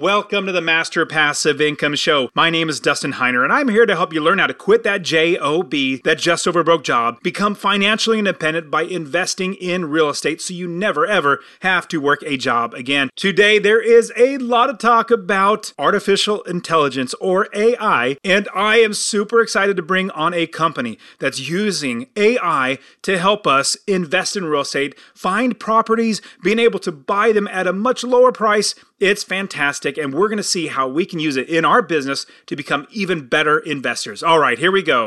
Welcome to the Master Passive Income Show. My name is Dustin Heiner, and I'm here to help you learn how to quit that JOB, that just over broke job, become financially independent by investing in real estate so you never ever have to work a job again. Today, there is a lot of talk about artificial intelligence or AI, and I am super excited to bring on a company that's using AI to help us invest in real estate, find properties, being able to buy them at a much lower price. It's fantastic, and we're going to see how we can use it in our business to become even better investors. All right, here we go.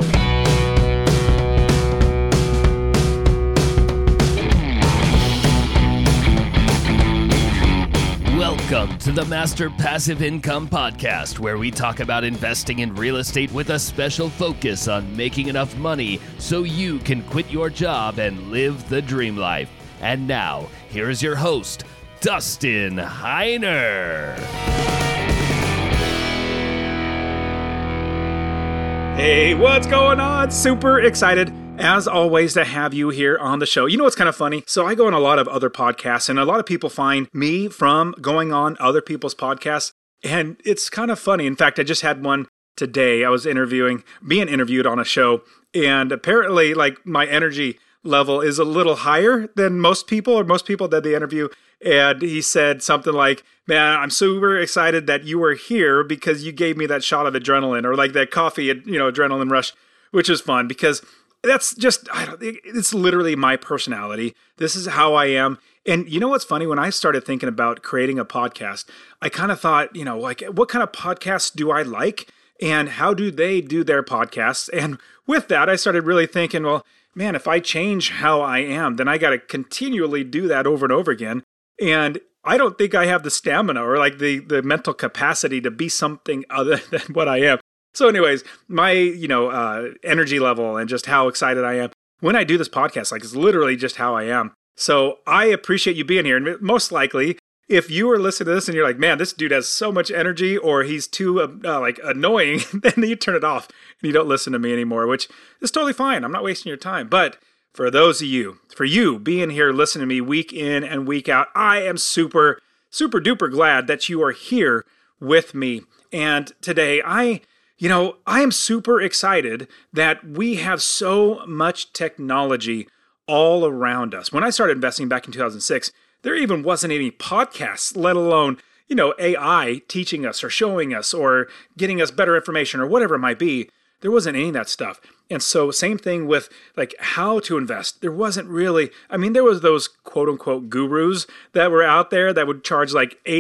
Welcome to the Master Passive Income Podcast, where we talk about investing in real estate with a special focus on making enough money so you can quit your job and live the dream life. And now, here is your host, Dustin Heiner. Hey, what's going on? Super excited, as always, to have you here on the show. You know what's kind of funny? So I go on a lot of other podcasts, and a lot of people find me from going on other people's podcasts, and it's kind of funny. In fact, I just had one today. I was being interviewed on a show, and apparently, my energy level is a little higher than most people that they interview. And he said something like, man, I'm super excited that you were here because you gave me that shot of adrenaline, or like that coffee, adrenaline rush, which is fun because that's just, it's literally my personality. This is how I am. And you know what's funny? When I started thinking about creating a podcast, I kind of thought, what kind of podcasts do I like? And how do they do their podcasts? And with that, I started really thinking, well, man, if I change how I am, then I got to continually do that over and over again. And I don't think I have the stamina or the mental capacity to be something other than what I am. So anyways, my, energy level and just how excited I am when I do this podcast, it's literally just how I am. So I appreciate you being here. And most likely, if you are listening to this and you're like, man, this dude has so much energy, or he's too annoying, then you turn it off and you don't listen to me anymore, which is totally fine. I'm not wasting your time. But for you being here listening to me week in and week out, I am super, super duper glad that you are here with me. And today I am super excited that we have so much technology all around us. When I started investing back in 2006, there even wasn't any podcasts, let alone, AI teaching us or showing us or getting us better information or whatever it might be. There wasn't any of that stuff. And so same thing with how to invest. There wasn't really, there was those quote unquote gurus that were out there that would charge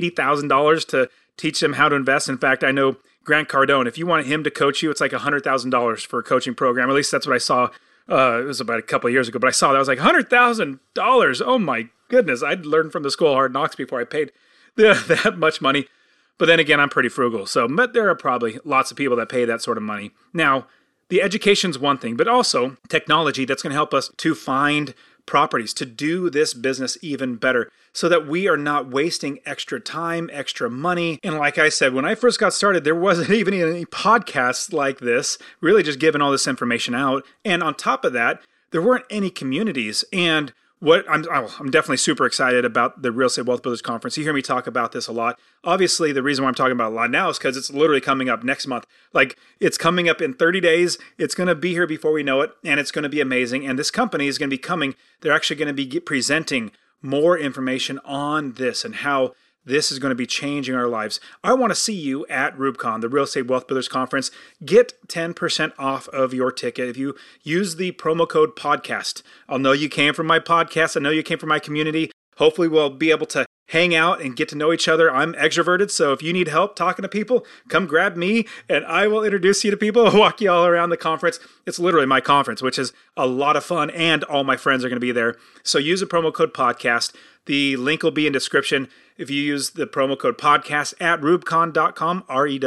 $80,000 to teach them how to invest. In fact, I know Grant Cardone, if you want him to coach you, it's $100,000 for a coaching program. At least that's what I saw. It was about a couple of years ago, but I saw that. I was like, $100,000. Oh my goodness. I'd learned from the School of Hard Knocks before I paid that much money. But then again, I'm pretty frugal. But there are probably lots of people that pay that sort of money. Now, the education's one thing, but also technology that's going to help us to find properties, to do this business even better so that we are not wasting extra time, extra money. And like I said, when I first got started, there wasn't even any podcasts like this, really just giving all this information out. And on top of that, there weren't any communities. And I'm definitely super excited about the Real Estate Wealth Builders Conference. You hear me talk about this a lot. Obviously, the reason why I'm talking about it a lot now is because it's literally coming up next month. It's coming up in 30 days. It's going to be here before we know it, and it's going to be amazing. And this company is going to be coming. They're actually going to be presenting more information on this and how this is going to be changing our lives. I want to see you at RubeCon, the Real Estate Wealth Builders Conference. Get 10% off of your ticket if you use the promo code podcast. I'll know you came from my podcast. I know you came from my community. Hopefully we'll be able to hang out and get to know each other. I'm extroverted, so if you need help talking to people, come grab me and I will introduce you to people, walk you all around the conference. It's literally my conference, which is a lot of fun, and all my friends are going to be there. So use the promo code podcast. The link will be in description. If you use the promo code podcast at rubcon.com,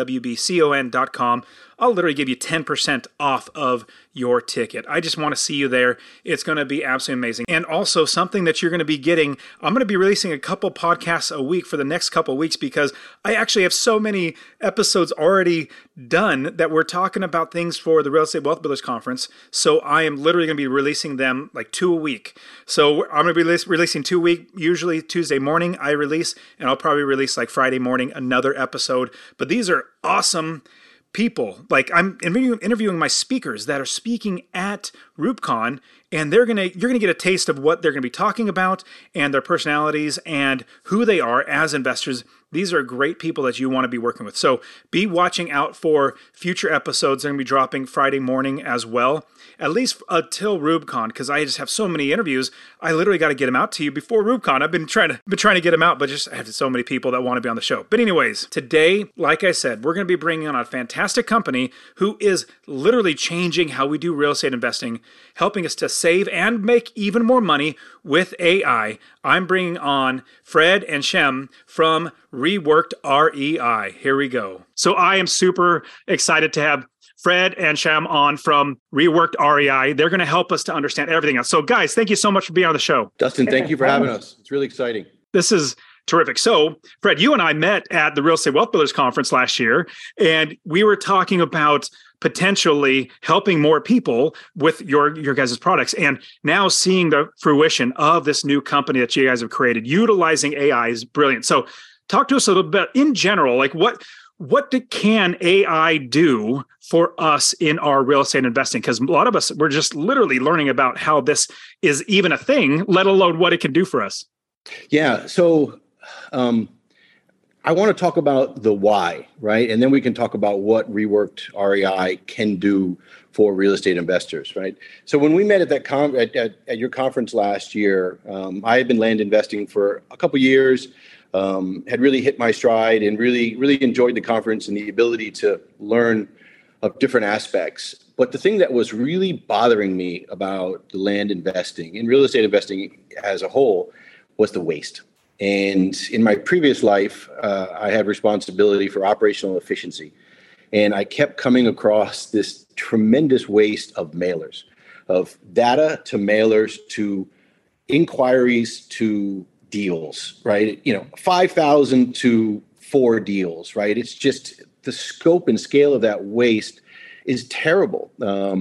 REWBCON.com, I'll literally give you 10% off of your ticket. I just want to see you there. It's going to be absolutely amazing. And also something that you're going to be getting, I'm going to be releasing a couple podcasts a week for the next couple weeks because I actually have so many episodes already done that we're talking about things for the Real Estate Wealth Builders Conference. So I am literally going to be releasing them 2 a week. So I'm going to be releasing 2 a week. usually Tuesday morning I release, and I'll probably release like Friday morning another episode. But these are awesome people. Like I'm interviewing my speakers that are speaking at RubeCon, and you're gonna get a taste of what they're gonna be talking about and their personalities and who they are as investors. These are great people that you want to be working with. So be watching out for future episodes. They're going to be dropping Friday morning as well, at least until RubeCon, because I just have so many interviews. I literally got to get them out to you before RubeCon. I've been trying to get them out, but just I have so many people that want to be on the show. But anyways, today, like I said, we're going to be bringing on a fantastic company who is literally changing how we do real estate investing, helping us to save and make even more money with AI. I'm bringing on Fred and Shem from Reworked REI. Here we go. So I am super excited to have Fred and Shem on from Reworked REI. They're going to help us to understand everything else. So guys, thank you so much for being on the show. Dustin, thank you for having us. It's really exciting. This is terrific. So Fred, you and I met at the Real Estate Wealth Builders Conference last year, and we were talking about potentially helping more people with your guys' products. And now seeing the fruition of this new company that you guys have created, utilizing AI is brilliant. So talk to us a little bit in general, like what can AI do for us in our real estate investing? Because a lot of us, we're just literally learning about how this is even a thing, let alone what it can do for us. Yeah. So I want to talk about the why, right? And then we can talk about what Reworked REI can do for real estate investors, right? So when we met at that at your conference last year, I had been land investing for a couple years, had really hit my stride and really enjoyed the conference and the ability to learn of different aspects. But the thing that was really bothering me about the land investing and real estate investing as a whole was the waste. And in my previous life, I had responsibility for operational efficiency. And I kept coming across this tremendous waste of mailers, of data to mailers to inquiries to deals, right? 5,000 to 4 deals, right? It's just the scope and scale of that waste is terrible.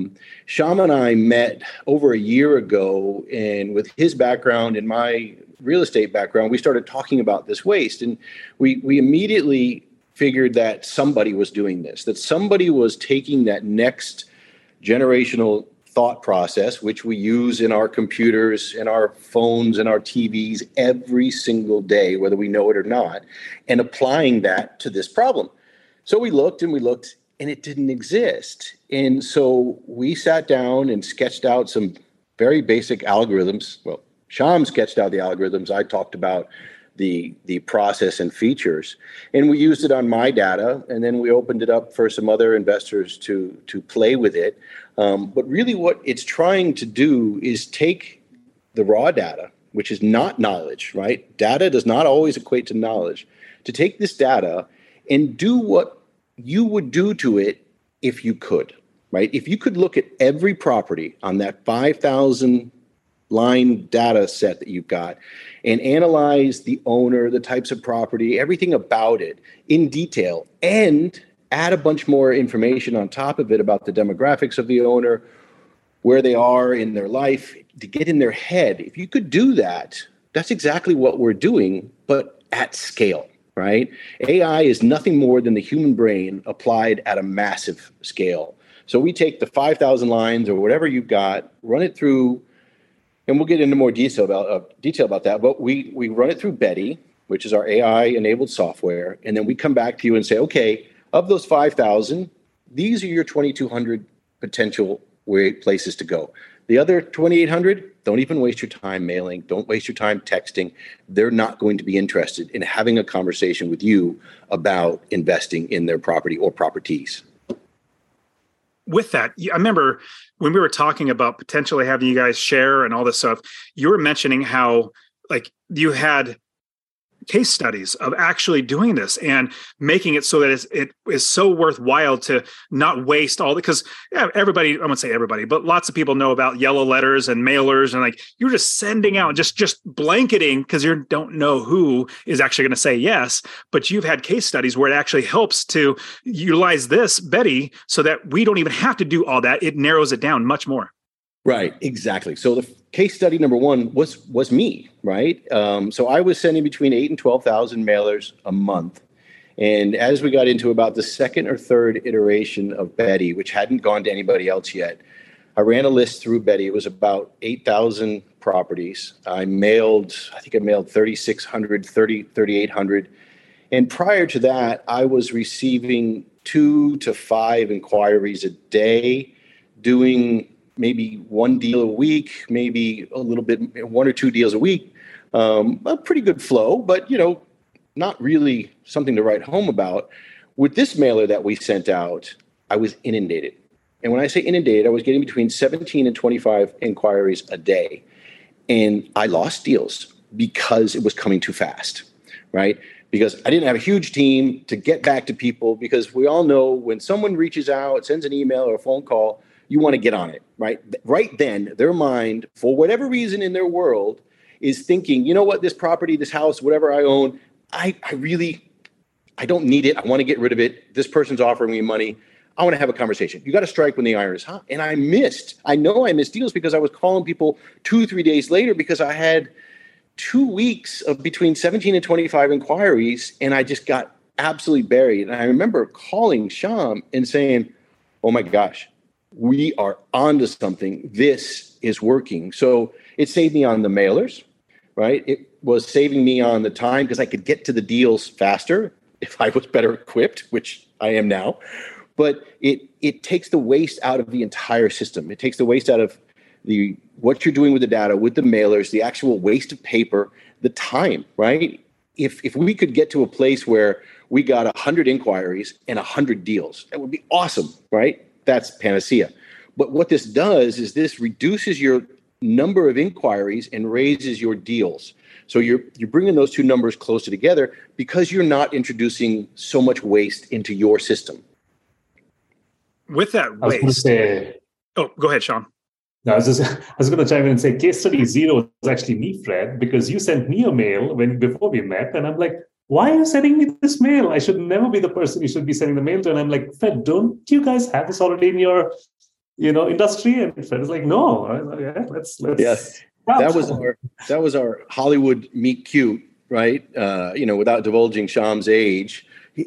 Shyam and I met over a year ago, and with his background and my real estate background, we started talking about this waste. And we immediately figured that somebody was doing this, that somebody was taking that next generational thought process, which we use in our computers, in our phones, and our TVs every single day, whether we know it or not, and applying that to this problem. So we looked, and it didn't exist. And so we sat down and sketched out some very basic algorithms. Well, Shyam sketched out the algorithms. I talked about the process and features, and we used it on my data, and then we opened it up for some other investors to play with it. But really what it's trying to do is take the raw data, which is not knowledge, right? Data does not always equate to knowledge. To take this data and do what you would do to it if you could, right? If you could look at every property on that 5,000 line data set that you've got and analyze the owner, the types of property, everything about it in detail, and add a bunch more information on top of it about the demographics of the owner, where they are in their life, to get in their head. If you could do that, that's exactly what we're doing, but at scale, right? AI is nothing more than the human brain applied at a massive scale. So we take the 5,000 lines or whatever you've got, run it through, and we'll get into more detail about that. But we run it through Betty, which is our AI-enabled software, and then we come back to you and say, okay, of those 5,000, these are your 2,200 potential places to go. The other 2,800, don't even waste your time mailing. Don't waste your time texting. They're not going to be interested in having a conversation with you about investing in their property or properties. With that, I remember when we were talking about potentially having you guys share and all this stuff, you were mentioning how like you had case studies of actually doing this and making it so that it is so worthwhile to not waste all because everybody, I won't say everybody, but lots of people know about yellow letters and mailers, and like you're just sending out, just blanketing because you don't know who is actually going to say yes. But you've had case studies where it actually helps to utilize this, Betty, so that we don't even have to do all that. It narrows it down much more. Right, exactly. So case study number one was me, right? So I was sending between 8,000 and 12,000 mailers a month. And as we got into about the second or third iteration of Betty, which hadn't gone to anybody else yet, I ran a list through Betty. It was about 8,000 properties. I mailed 3,600, 3,800. And prior to that, I was receiving 2 to 5 inquiries a day, doing maybe one deal a week, maybe a little bit, 1 or 2 deals a week. A pretty good flow, but, not really something to write home about. With this mailer that we sent out, I was inundated. And when I say inundated, I was getting between 17 and 25 inquiries a day. And I lost deals because it was coming too fast, right? Because I didn't have a huge team to get back to people, because we all know when someone reaches out, sends an email or a phone call, you want to get on it, right? Right then, their mind, for whatever reason in their world, is thinking, you know what, this property, this house, whatever I own, I don't need it. I want to get rid of it. This person's offering me money. I want to have a conversation. You got to strike when the iron is hot. And I know I missed deals because I was calling people 2-3 days later, because I had 2 weeks of between 17 and 25 inquiries, and I just got absolutely buried. And I remember calling Shyam and saying, oh my gosh, we are onto something. This is working. So it saved me on the mailers, right? It was saving me on the time because I could get to the deals faster if I was better equipped, which I am now. But it takes the waste out of the entire system. It takes the waste out of what you're doing with the data, with the mailers, the actual waste of paper, the time, right? If we could get to a place where we got 100 inquiries and 100 deals, that would be awesome, right? That's panacea. But what this does is this reduces your number of inquiries and raises your deals. So you're bringing those two numbers closer together because you're not introducing so much waste into your system. With that waste, oh, go ahead, Sean. No, I was going to chime in and say case study 0 is actually me, Fred, because you sent me a mail before we met, and I'm like, why are you sending me this mail? I should never be the person you should be sending the mail to. And I'm like, Fred, don't you guys have this already in your industry? And Fred is like, no. I was like, yeah, let's. Yes, that was our Hollywood meet cute, right? Without divulging Shyam's age,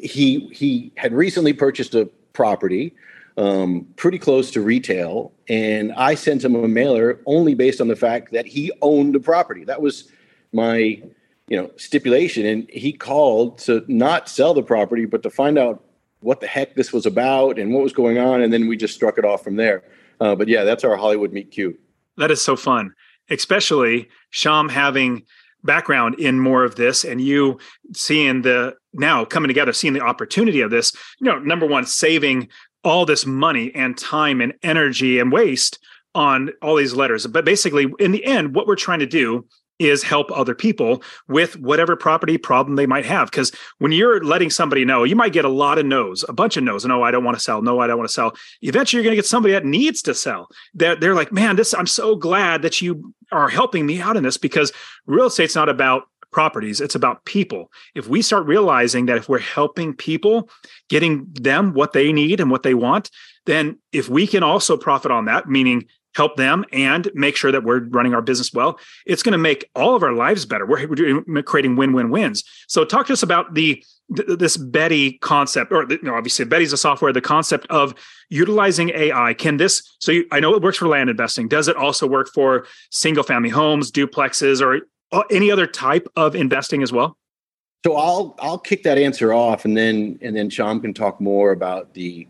he had recently purchased a property pretty close to retail, and I sent him a mailer only based on the fact that he owned a property. That was my stipulation, and he called to not sell the property, but to find out what the heck this was about and what was going on, and then we just struck it off from there. But yeah, that's our Hollywood meet cute. That is so fun, especially Shyam having background in more of this, and you seeing now coming together, seeing the opportunity of this. Number one, saving all this money and time and energy and waste on all these letters. But basically, in the end, what we're trying to do is help other people with whatever property problem they might have. Because when you're letting somebody know, you might get a lot of no's, a bunch of no's. No, I don't want to sell. No, I don't want to sell. Eventually, you're going to get somebody that needs to sell. They're like, man, I'm so glad that you are helping me out in this, because real estate's not about properties. It's about people. If we start realizing that if we're helping people, getting them what they need and what they want, then if we can also profit on that, meaning help them and make sure that we're running our business well, it's going to make all of our lives better. We're creating win-win-wins. So talk to us about this Betty concept, or obviously Betty's a software, the concept of utilizing AI. I know it works for land investing. Does it also work for single family homes, duplexes, or any other type of investing as well? So I'll kick that answer off, and then Shyam can talk more about the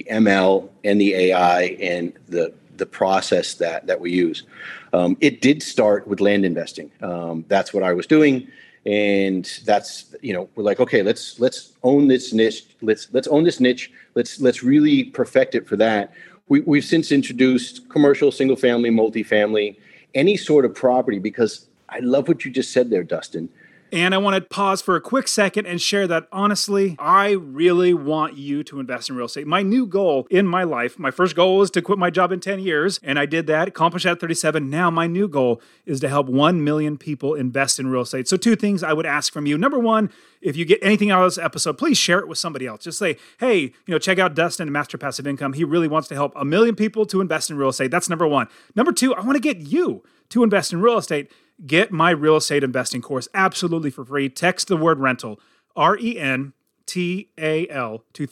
ML and the AI and the process that we use. It did start with land investing. That's what I was doing. And that's, we're like, okay, let's own this niche. Let's own this niche. Let's really perfect it for that. We've since introduced commercial, single family, multifamily, any sort of property, because I love what you just said there, Dustin. And I want to pause for a quick second and share that, honestly, I really want you to invest in real estate. My new goal in my life, my first goal was to quit my job in 10 years, and I did that, accomplished that at 37. Now my new goal is to help 1 million people invest in real estate. So 2 things I would ask from you. Number 1, if you get anything out of this episode, please share it with somebody else. Just say, hey, check out Dustin and Master Passive Income. He really wants to help 1 million people to invest in real estate. That's number 1. Number 2, I want to get you to invest in real estate, get my real estate investing course absolutely for free. Text the word rental, RENTAL, to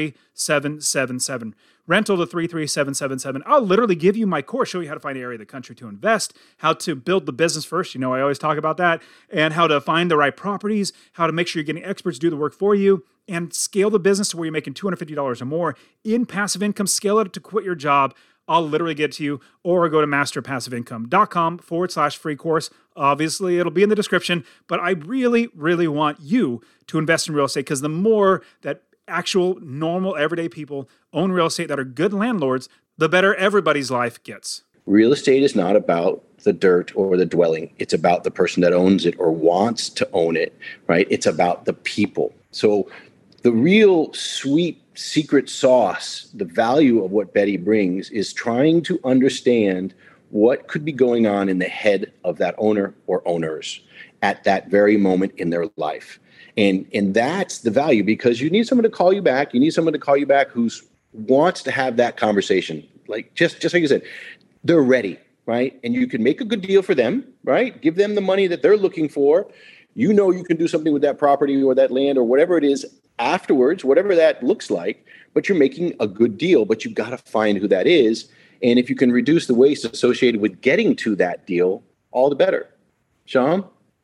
33777. Rental to 33777. I'll literally give you my course, show you how to find an area of the country to invest, how to build the business first. You know, I always talk about that, and how to find the right properties, how to make sure you're getting experts to do the work for you, and scale the business to where you're making $250 or more in passive income. Scale it to quit your job. I'll literally get it to you, or go to masterpassiveincome.com/free course. Obviously, it'll be in the description, but I really, really want you to invest in real estate, because the more that actual, normal, everyday people own real estate that are good landlords, the better everybody's life gets. Real estate is not about the dirt or the dwelling. It's about the person that owns it or wants to own it, right? It's about the people. So the real sweet secret sauce, the value of what Betty brings, is trying to understand what could be going on in the head of that owner or owners at that very moment in their life. And that's the value, because you need someone to call you back. You need someone to call you back who wants to have that conversation. Like just like you said, they're ready, right? And you can make a good deal for them, right? Give them the money that they're looking for. You know you can do something with that property or that land or whatever it is afterwards, whatever that looks like, but you're making a good deal, but you've got to find who that is. And if you can reduce the waste associated with getting to that deal, all the better. Sean?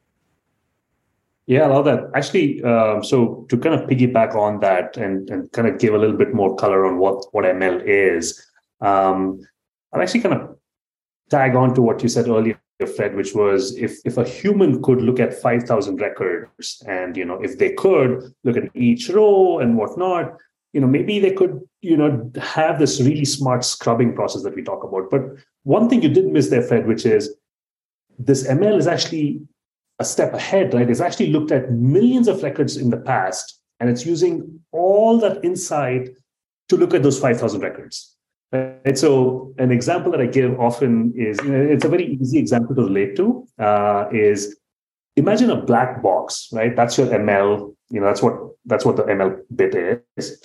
Yeah, I love that. Actually, so to kind of piggyback on that and kind of give a little bit more color on what ML is, I'll actually kind of tag on to what you said earlier, Fred, which was if a human could look at 5,000 records and, if they could look at each row and whatnot, maybe they could, have this really smart scrubbing process that we talk about. But one thing you did miss there, Fred, which is this ML is actually a step ahead, right? It's actually looked at millions of records in the past, and it's using all that insight to look at those 5,000 records. Right? So an example that I give often is, it's a very easy example to relate to, is imagine a black box, right? That's your ML, that's what the ML bit is.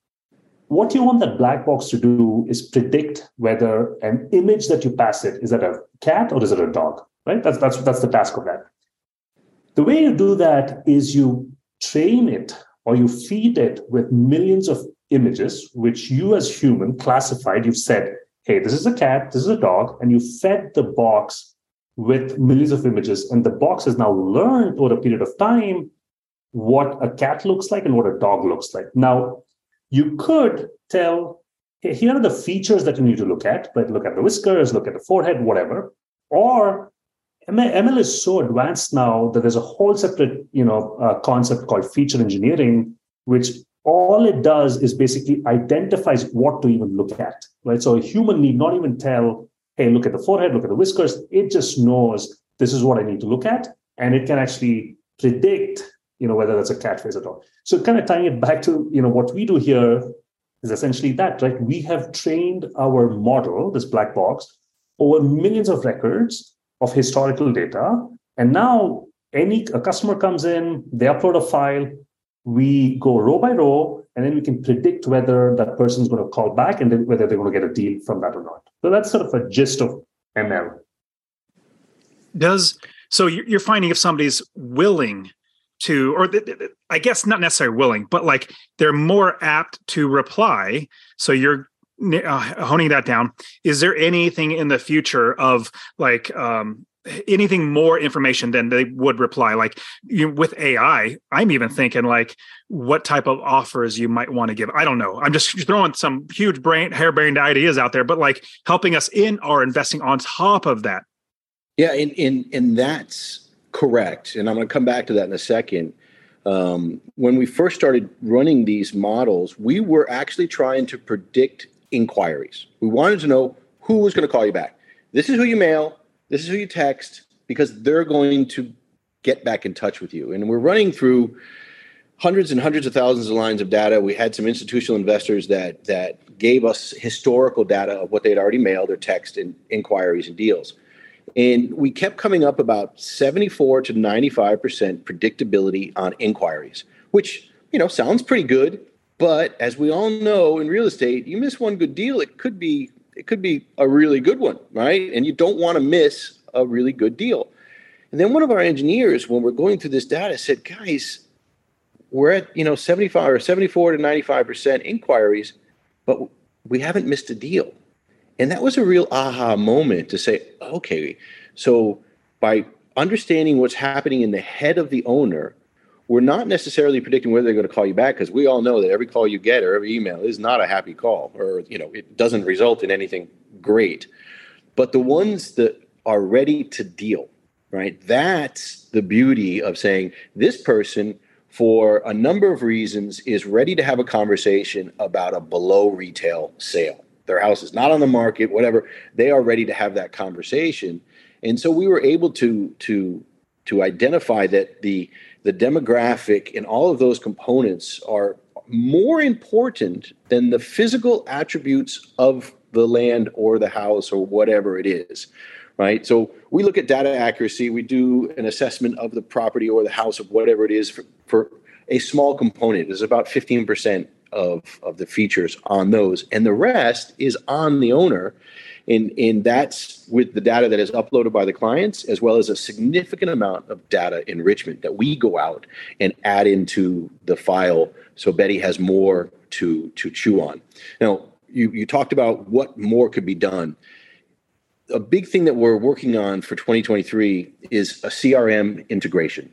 What you want that black box to do is predict whether an image that you pass it, is that a cat or is it a dog, right? That's the task of that. The way you do that is you train it or you feed it with millions of images, which you as human classified. You've said, hey, this is a cat, this is a dog, and you fed the box with millions of images. And the box has now learned over a period of time what a cat looks like and what a dog looks like. Now, you could tell, hey, here are the features that you need to look at, but look at the whiskers, look at the forehead, whatever. Or ML is so advanced now that there's a whole separate, concept called feature engineering, which all it does is basically identifies what to even look at, right? So a human need not even tell, hey, look at the forehead, look at the whiskers. It just knows this is what I need to look at, and it can actually predict, whether that's a cat face or dog. So kind of tying it back to, what we do here is essentially that, right? We have trained our model, this black box, over millions of records of historical data. And now a customer comes in, they upload a file, we go row by row, and then we can predict whether that person's going to call back and then whether they're going to get a deal from that or not. So that's sort of a gist of ML. So you're finding if somebody's willing to, or I guess not necessarily willing, but like they're more apt to reply. So you're honing that down. Is there anything in the future of like anything more information than they would reply? Like with AI, I'm even thinking like what type of offers you might want to give. I don't know. I'm just throwing some huge harebrained ideas out there, but like helping us in our investing on top of that. Yeah, and that's correct. And I'm going to come back to that in a second. When we first started running these models, we were actually trying to predict inquiries. We wanted to know who was going to call you back. This is who you mail. This is who you text, because they're going to get back in touch with you. And we're running through hundreds and hundreds of thousands of lines of data. We had some institutional investors that gave us historical data of what they'd already mailed or text and inquiries and deals. And we kept coming up about 74 to 95% predictability on inquiries, which, sounds pretty good. But as we all know in real estate, you miss one good deal, it could be a really good one, right? And you don't want to miss a really good deal. And then one of our engineers, when we're going through this data, said, guys, we're at 75 or 74 to 95% inquiries, but we haven't missed a deal. And that was a real aha moment to say, okay, so by understanding what's happening in the head of the owner, we're not necessarily predicting whether they're going to call you back, because we all know that every call you get or every email is not a happy call, or it doesn't result in anything great. But the ones that are ready to deal, right? That's the beauty of saying this person, for a number of reasons, is ready to have a conversation about a below retail sale. Their house is not on the market, whatever. They are ready to have that conversation. And so we were able to identify that the demographic and all of those components are more important than the physical attributes of the land or the house or whatever it is, right? So we look at data accuracy. We do an assessment of the property or the house of whatever it is for a small component. It's about 15% of the features on those. And the rest is on the owner. And that's with the data that is uploaded by the clients, as well as a significant amount of data enrichment that we go out and add into the file so Betty has more to chew on. Now, you talked about what more could be done. A big thing that we're working on for 2023 is a CRM integration.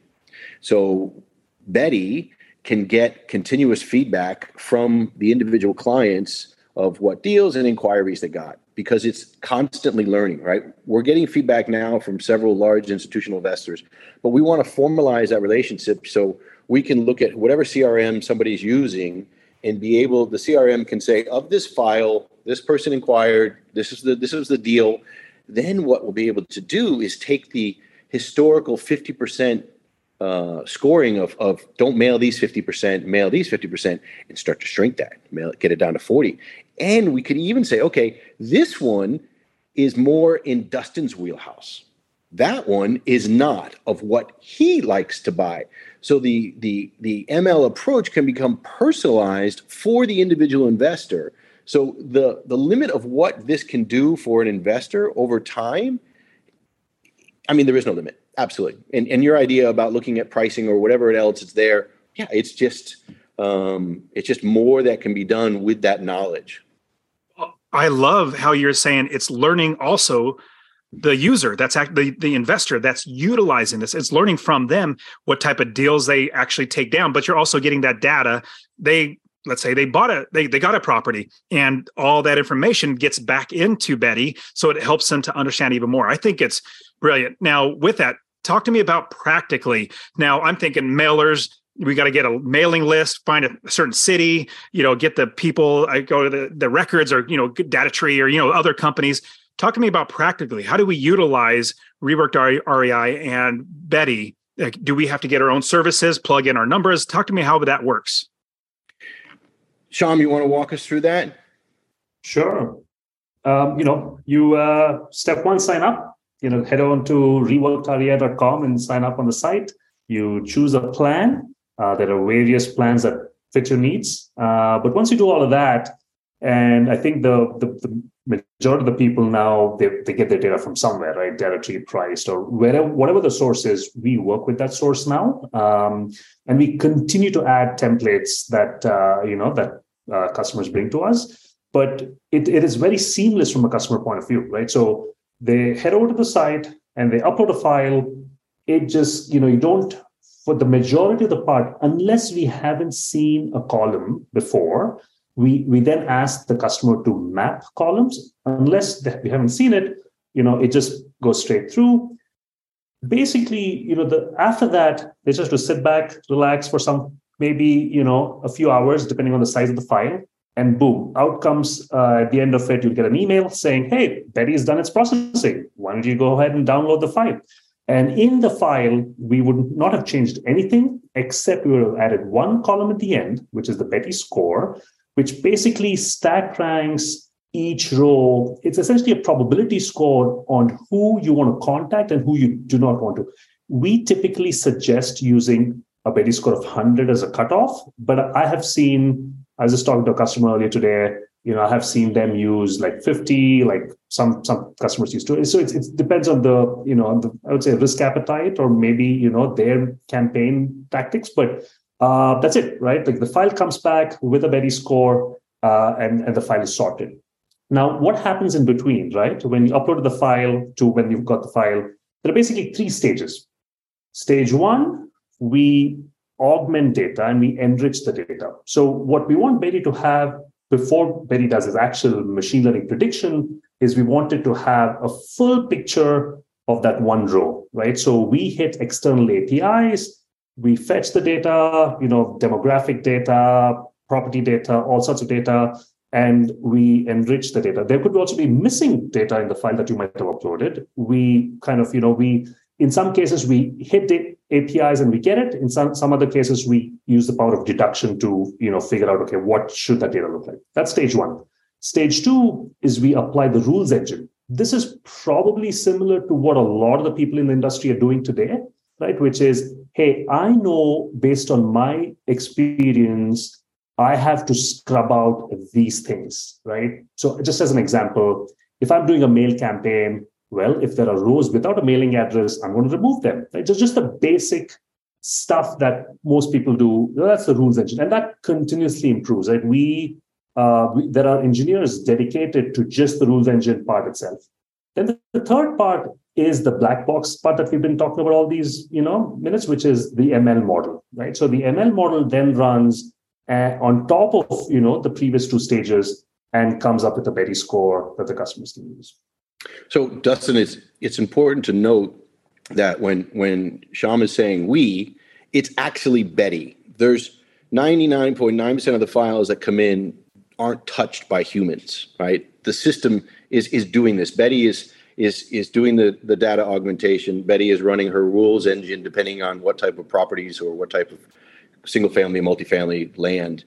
So Betty can get continuous feedback from the individual clients of what deals and inquiries they got, because it's constantly learning, right? We're getting feedback now from several large institutional investors, but we want to formalize that relationship so we can look at whatever CRM somebody's using and be able, the CRM can say, of this file, this person inquired, this is the deal. Then what we'll be able to do is take the historical 50% scoring of don't mail these 50%, mail these 50%, and start to shrink that, get it down to 40. And we could even say, okay, this one is more in Dustin's wheelhouse. That one is not, of what he likes to buy. So the ML approach can become personalized for the individual investor. So the limit of what this can do for an investor over time, I mean, there is no limit. Absolutely. And your idea about looking at pricing or whatever else is there, yeah, it's just more that can be done with that knowledge. I love how you're saying it's learning also the user, that's the investor that's utilizing this. It's learning from them what type of deals they actually take down, but you're also getting that data. Let's say they got a property, and all that information gets back into Betty, so it helps them to understand even more. I think it's brilliant. Now, with that, talk to me about practically. Now, I'm thinking mailers. We got to get a mailing list, find a certain city, get the people, I go to the records or, Data Tree or, other companies. Talk to me about practically, how do we utilize Reworked REI and Betty? Like, do we have to get our own services, plug in our numbers? Talk to me how that works. Shyam, you want to walk us through that? Sure. Step one, sign up, head on to reworkedrei.com and sign up on the site. You choose a plan. There are various plans that fit your needs. But once you do all of that, and I think the majority of the people now, they get their data from somewhere, right? Data Tree, Priced, or whatever the source is, we work with that source now. And we continue to add templates that, customers bring to us. But it is very seamless from a customer point of view, right? So they head over to the site and they upload a file. It just, you don't, for the majority of the part, unless we haven't seen a column before, we then ask the customer to map columns. Unless we haven't seen it, it just goes straight through. Basically, after that, they just have to sit back, relax for maybe a few hours, depending on the size of the file. And boom, out comes at the end of it, you'll get an email saying, hey, Betty has done its processing. Why don't you go ahead and download the file? And in the file, we would not have changed anything, except we would have added one column at the end, which is the Betty score, which basically stack ranks each row. It's essentially a probability score on who you want to contact and who you do not want to. We typically suggest using a Betty score of 100 as a cutoff, but I was just talking to a customer earlier today, I have seen them use like 50, like some customers use 2. So it depends on the, I would say risk appetite or maybe, their campaign tactics. But that's it, right? Like the file comes back with a Betty score and the file is sorted. Now, what happens in between, right? When you upload the file to when you've got the file, there are basically 3 stages. Stage 1, we augment data and we enrich the data. So what we want Betty to have before Betty does its actual machine learning prediction is we wanted to have a full picture of that one row, right? So we hit external APIs, we fetch the data, demographic data, property data, all sorts of data, and we enrich the data. There could also be missing data in the file that you might have uploaded. We kind of, in some cases, we hit the APIs and we get it. In some other cases, we use the power of deduction to, figure out, okay, what should that data look like? That's stage 1. Stage 2 is we apply the rules engine. This is probably similar to what a lot of the people in the industry are doing today, right? Which is, hey, I know based on my experience, I have to scrub out these things, right? So just as an example, if I'm doing a mail campaign, well, if there are rows without a mailing address, I'm going to remove them. Right? Just the basic stuff that most people do. That's the rules engine, and that continuously improves. Right? There are engineers dedicated to just the rules engine part itself. Then the third part is the black box part that we've been talking about all these minutes, which is the ML model. Right? So the ML model then runs on top of the previous 2 stages and comes up with a Betty score that the customers can use. So, Dustin, it's important to note that when Shyam is saying we, it's actually Betty. There's 99.9% of the files that come in aren't touched by humans, right? The system is doing this. Betty is doing the data augmentation. Betty is running her rules engine depending on what type of properties or what type of single family, multifamily land.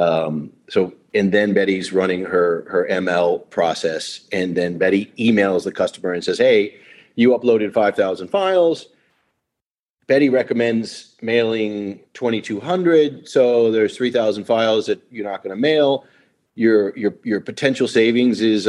And then Betty's running her ML process, and then Betty emails the customer and says, hey, you uploaded 5,000 files. Betty recommends mailing 2,200. So there's 3,000 files that you're not going to mail. Your potential savings is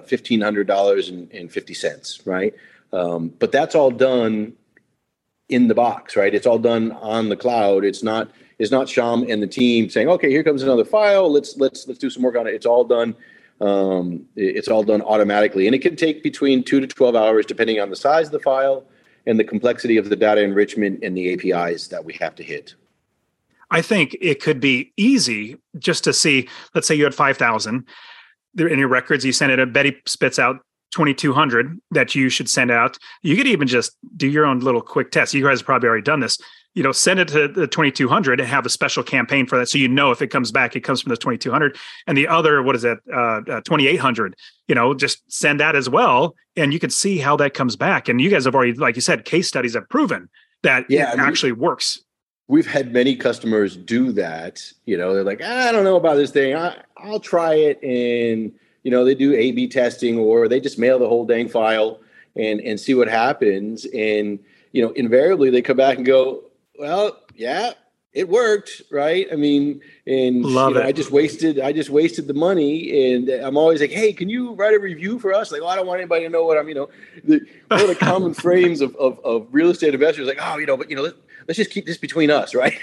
$1,500.50, right? But that's all done in the box, right? It's all done on the cloud. It's not Shyam and the team saying, okay, here comes another file. Let's do some work on it. It's all done. It's all done automatically. And it can take between 2 to 12 hours, depending on the size of the file and the complexity of the data enrichment and the APIs that we have to hit. I think it could be easy just to see, let's say you had 5,000 in your records, you send it, Betty spits out 2,200 that you should send out. You could even just do your own little quick test. You guys have probably already done this. Send it to the 2,200 and have a special campaign for that. So if it comes back, it comes from the 2,200. And the other, 2,800, just send that as well. And you can see how that comes back. And you guys have already, like you said, case studies have proven that it actually works. We've had many customers do that. They're like, I don't know about this thing. I'll try it. And, they do A/B testing, or they just mail the whole dang file and see what happens. And, invariably they come back and go, well, yeah, it worked, right? I mean, and I just wasted the money, and I'm always like, hey, can you write a review for us? Like, I don't want anybody to know what I'm, one of the common frames of real estate investors, like, let's just keep this between us, right?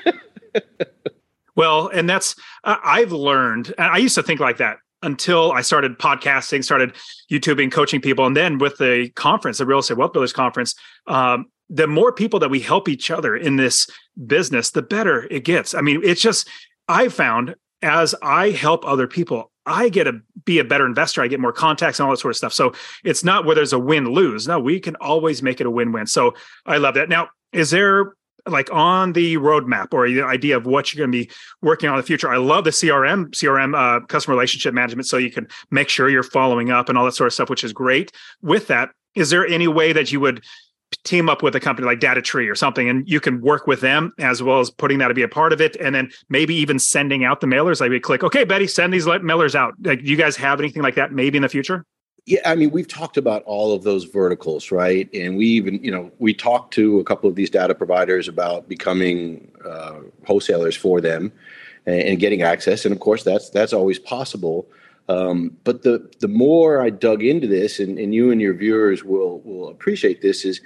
Well, and that's I've learned, and I used to think like that until I started podcasting, started YouTubing, coaching people, and then with the conference, the Real Estate Wealth Builders Conference. The more people that we help each other in this business, the better it gets. I mean, it's just, I found as I help other people, I get to be a better investor. I get more contacts and all that sort of stuff. So it's not where there's a win-lose. No, we can always make it a win-win. So I love that. Now, is there like on the roadmap or the idea of what you're going to be working on in the future? I love the CRM, customer relationship management. So you can make sure you're following up and all that sort of stuff, which is great. With that, is there any way that you would team up with a company like DataTree or something, and you can work with them as well as putting that to be a part of it, and then maybe even sending out the mailers? Like we click, okay, Betty, send these mailers out. Like, do you guys have anything like that maybe in the future? Yeah, I mean, we've talked about all of those verticals, right? And we even, we talked to a couple of these data providers about becoming wholesalers for them and getting access. And of course, that's always possible. But the more I dug into this, and you and your viewers will appreciate this, is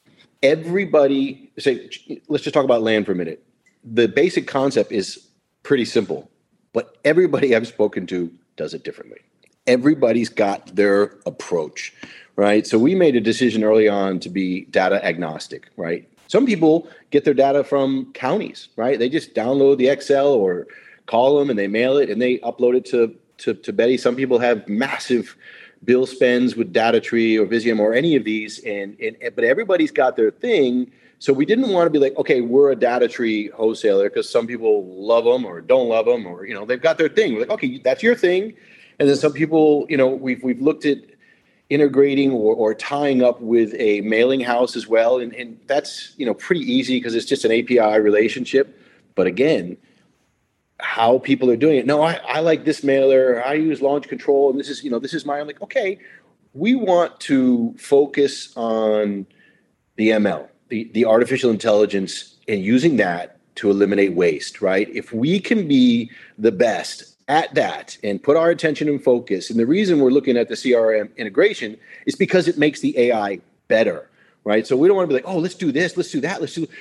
everybody say, let's just talk about land for a minute. The basic concept is pretty simple, but everybody I've spoken to does it differently. Everybody's got their approach, right? So we made a decision early on to be data agnostic, right? Some people get their data from counties, right? They just download the Excel or call them and they mail it and they upload it to Beti. Some people have massive bill spends with DataTree or Visium or any of these, but everybody's got their thing. So we didn't want to be like, okay, we're a DataTree wholesaler, because some people love them or don't love them, or they've got their thing. We're like, okay, that's your thing. And then some people, we've looked at integrating or tying up with a mailing house as well, and that's pretty easy because it's just an API relationship. But again, how people are doing it. No, I like this mailer. I use Launch Control, and this is my. I'm like, okay, we want to focus on the ML, the artificial intelligence, and using that to eliminate waste. Right? If we can be the best at that and put our attention and focus, and the reason we're looking at the CRM integration is because it makes the AI better. Right? So we don't want to be like, oh, let's do this, let's do that, let's do.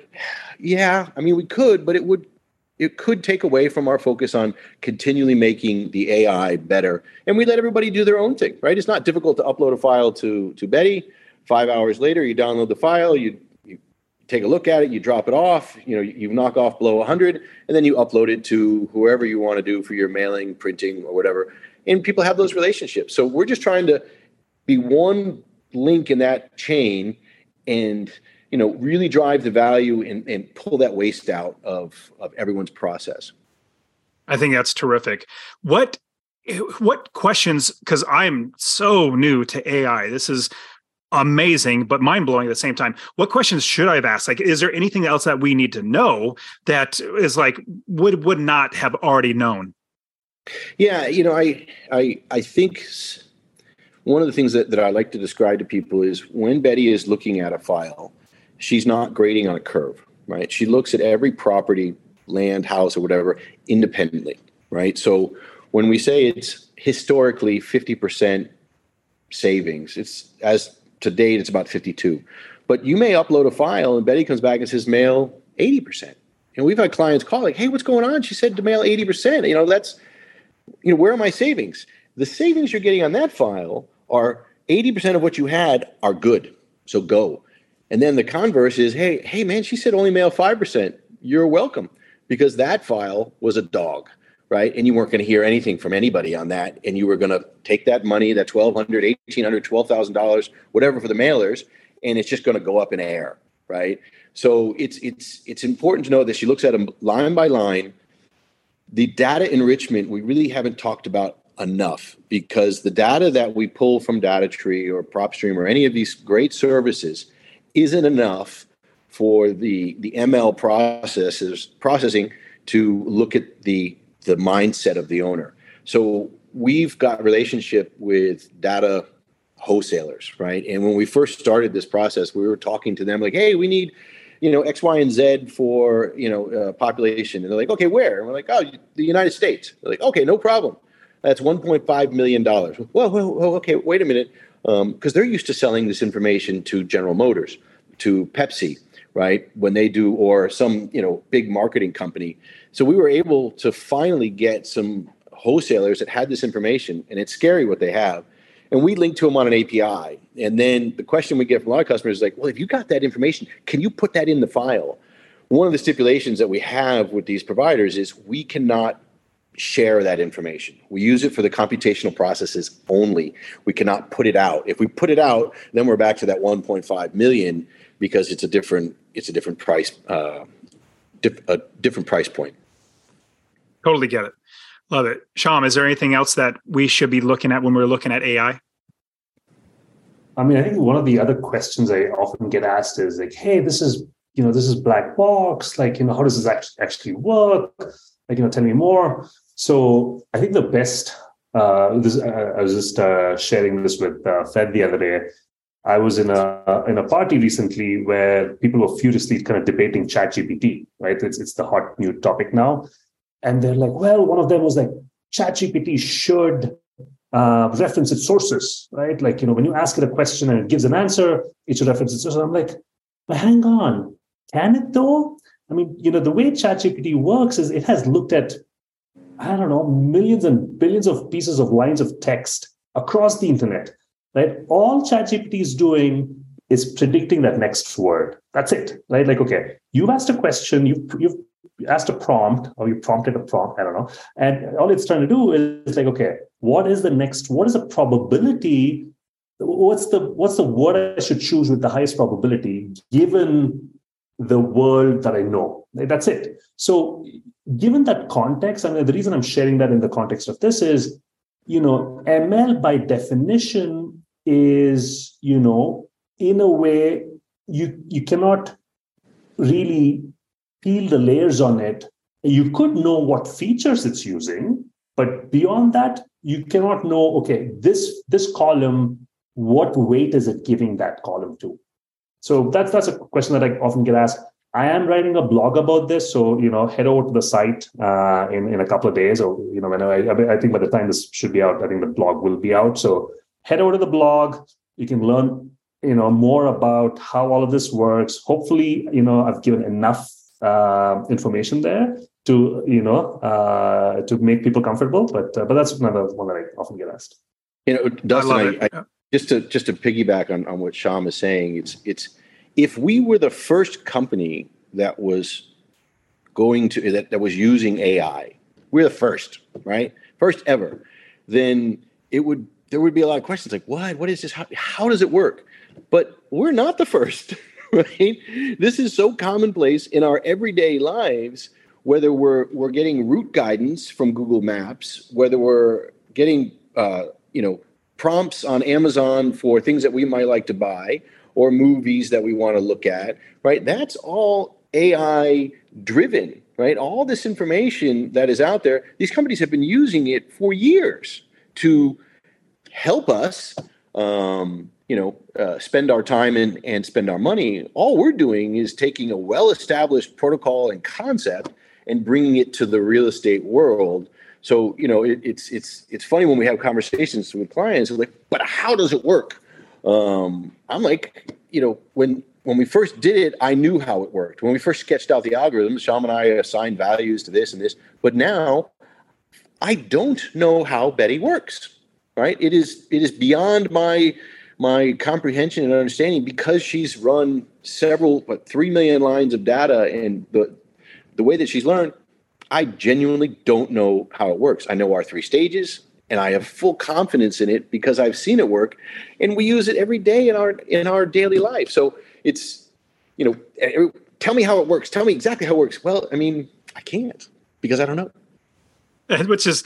Yeah, I mean, we could, but it could take away from our focus on continually making the AI better. And we let everybody do their own thing, right? It's not difficult to upload a file to Beti. 5 hours later, you download the file, you take a look at it, you drop it off, you knock off below 100, and then you upload it to whoever you want to do for your mailing, printing, or whatever. And people have those relationships. So we're just trying to be one link in that chain and really drive the value and pull that waste out of everyone's process. I think that's terrific. What questions, because I'm so new to AI, this is amazing, but mind-blowing at the same time. What questions should I have asked? Like, is there anything else that we need to know that is like, would not have already known? Yeah, I think one of the things that I like to describe to people is when Beti is looking at a file, she's not grading on a curve, right? She looks at every property, land, house, or whatever independently, right? So when we say it's historically 50% savings, it's as to date, it's about 52. But you may upload a file and Beti comes back and says mail 80%. And we've had clients call like, hey, what's going on? She said to mail 80%. That's, where are my savings? The savings you're getting on that file are 80% of what you had are good. So go. And then the converse is, hey, man, she said only mail 5%. You're welcome, because that file was a dog, right? And you weren't going to hear anything from anybody on that. And you were going to take that money, that $1,200, $1,800, $12,000, whatever for the mailers, and it's just going to go up in air, right? So it's important to know that she looks at them line by line. The data enrichment we really haven't talked about enough, because the data that we pull from DataTree or PropStream or any of these great services isn't enough for the ML processing to look at the mindset of the owner. So we've got relationship with data wholesalers, right? And when we first started this process, we were talking to them like, hey, we need, X, Y, and Z for, population. And they're like, okay, where? And we're like, oh, the United States. They're like, okay, no problem. That's $1.5 million. Well, okay, wait a minute. Because they're used to selling this information to General Motors, to Pepsi, right? When they do, or some, big marketing company. So we were able to finally get some wholesalers that had this information, and it's scary what they have. And we link to them on an API. And then the question we get from a lot of customers is like, well, if you got that information, can you put that in the file? One of the stipulations that we have with these providers is we cannot share that information. We use it for the computational processes only. We cannot put it out. If we put it out, then we're back to that 1.5 million, because it's a different price, a different price point. Totally get it. Love it. Shyam, is there anything else that we should be looking at when we're looking at AI? I mean, I think one of the other questions I often get asked is like, hey, this is black box. Like, how does this actually work? Like, tell me more. So I think the best, I was just sharing this with Fed the other day. I was in a party recently where people were furiously kind of debating ChatGPT, right? It's the hot new topic now. And they're like, well, one of them was like, ChatGPT should reference its sources, right? Like, when you ask it a question and it gives an answer, it should reference its sources. I'm like, but hang on, can it though? I mean, the way ChatGPT works is it has looked at, I don't know, millions and billions of pieces of lines of text across the internet, right? All ChatGPT is doing is predicting that next word. That's it, right? Like, okay, you've asked a question, you've asked a prompt, or you prompted a prompt, I don't know. And all it's trying to do is like, okay, what is the probability? What's the word I should choose with the highest probability given the world that I know? That's it. So given that context, I mean, the reason I'm sharing that in the context of this is, ML by definition is, in a way, you cannot really peel the layers on it. You could know what features it's using, but beyond that, you cannot know, okay, this column, what weight is it giving that column to? So that's a question that I often get asked. I am writing a blog about this, so head over to the site in a couple of days, or whenever. I think by the time this should be out, I think the blog will be out. So head over to the blog. You can learn more about how all of this works. Hopefully, I've given enough information there to to make people comfortable. But that's another one that I often get asked. Dustin, I just to piggyback on what Shyam is saying, it's if we were the first company that was that was using AI, we're the first, right? First ever, then there would be a lot of questions like, what is this? How does it work? But we're not the first, right? This is so commonplace in our everyday lives, whether we're getting route guidance from Google Maps, whether we're getting prompts on Amazon for things that we might like to buy, or movies that we want to look at, right? That's all AI driven, right? All this information that is out there, these companies have been using it for years to help us, spend our time and spend our money. All we're doing is taking a well-established protocol and concept and bringing it to the real estate world. So, it's funny when we have conversations with clients, they're like, but how does it work? I'm like, when we first did it, I knew how it worked. When we first sketched out the algorithms, Shyam and I assigned values to this and this. But now I don't know how Betty works, right? It is beyond my comprehension and understanding, because she's run 3 million lines of data, and the way that she's learned, I genuinely don't know how it works. I know our 3 stages, and I have full confidence in it because I've seen it work, and we use it every day in our daily life. So it's, tell me how it works. Tell me exactly how it works. Well, I mean, I can't, because I don't know. Which is,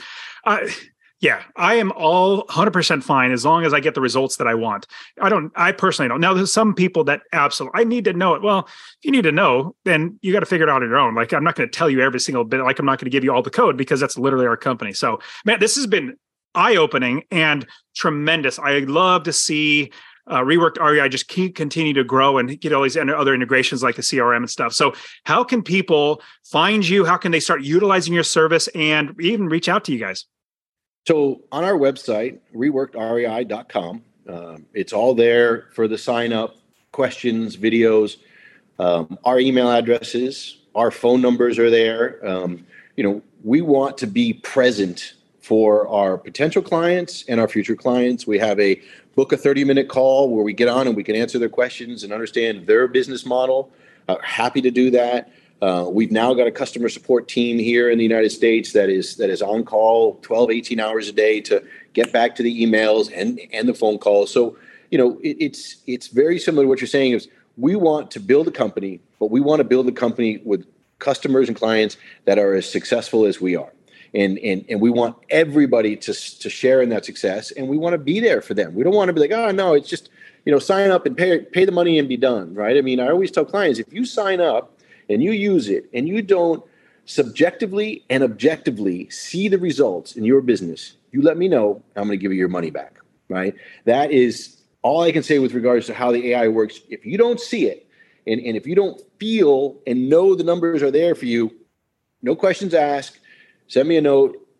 I am all 100% fine as long as I get the results that I want. I personally don't. Now, there's some people that absolutely, I need to know it. Well, if you need to know, then you got to figure it out on your own. Like, I'm not going to tell you every single bit. Like, I'm not going to give you all the code, because that's literally our company. So, man, this has been eye-opening and tremendous. I love to see Reworked REI just continue to grow and get all these other integrations like the CRM and stuff. So how can people find you? How can they start utilizing your service and even reach out to you guys? So on our website, reworkedrei.com, it's all there for the sign up, questions, videos, our email addresses, our phone numbers are there. We want to be present for our potential clients and our future clients. We have a book a 30-minute call where we get on and we can answer their questions and understand their business model. Happy to do that. We've now got a customer support team here in the United States that is on call 12, 18 hours a day to get back to the emails and the phone calls. So, it's very similar to what you're saying is we want to build a company, but we want to build a company with customers and clients that are as successful as we are. And we want everybody to share in that success, and we want to be there for them. We don't want to be like, oh no, it's just, sign up and pay the money and be done, right? I mean, I always tell clients, if you sign up and you use it and you don't subjectively and objectively see the results in your business, you let me know, I'm going to give you your money back, right? That is all I can say with regards to how the AI works. If you don't see it, and if you don't feel and know the numbers are there for you, no questions asked, send me a note.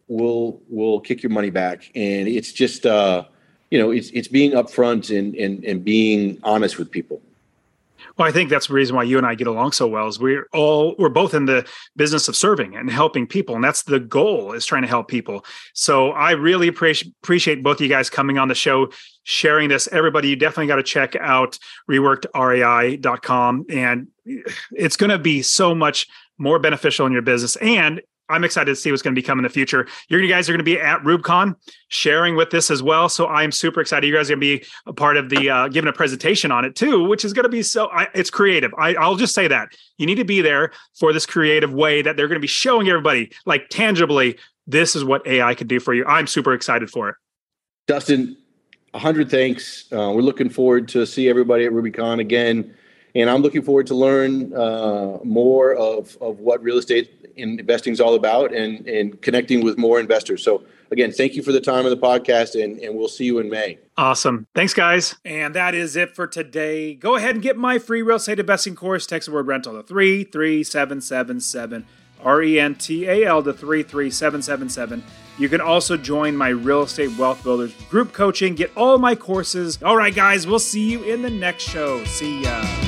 we'll kick your money back. And it's just, it's being upfront and being honest with people. Well, I think that's the reason why you and I get along so well is we're both in the business of serving and helping people. And that's the goal, is trying to help people. So I really appreciate both of you guys coming on the show, sharing this. Everybody, you definitely got to check out reworkedrei.com. And it's going to be so much more beneficial in your business. And I'm excited to see what's going to become in the future. You guys are going to be at RubeCon sharing with this as well. So I'm super excited. You guys are going to be a part of the giving a presentation on it too, which is going to be it's creative. I'll just say that. You need to be there for this creative way that they're going to be showing everybody, like, tangibly, this is what AI can do for you. I'm super excited for it. Dustin, 100 thanks. We're looking forward to see everybody at RubyCon again. And I'm looking forward to learn more of what real estate investing is all about and connecting with more investors. So again, thank you for the time of the podcast, and we'll see you in May. Awesome. Thanks, guys. And that is it for today. Go ahead and get my free real estate investing course. Text the word rental to 33777, RENTAL to 33777. You can also join my Real Estate Wealth Builders group coaching. Get all my courses. All right, guys, we'll see you in the next show. See ya.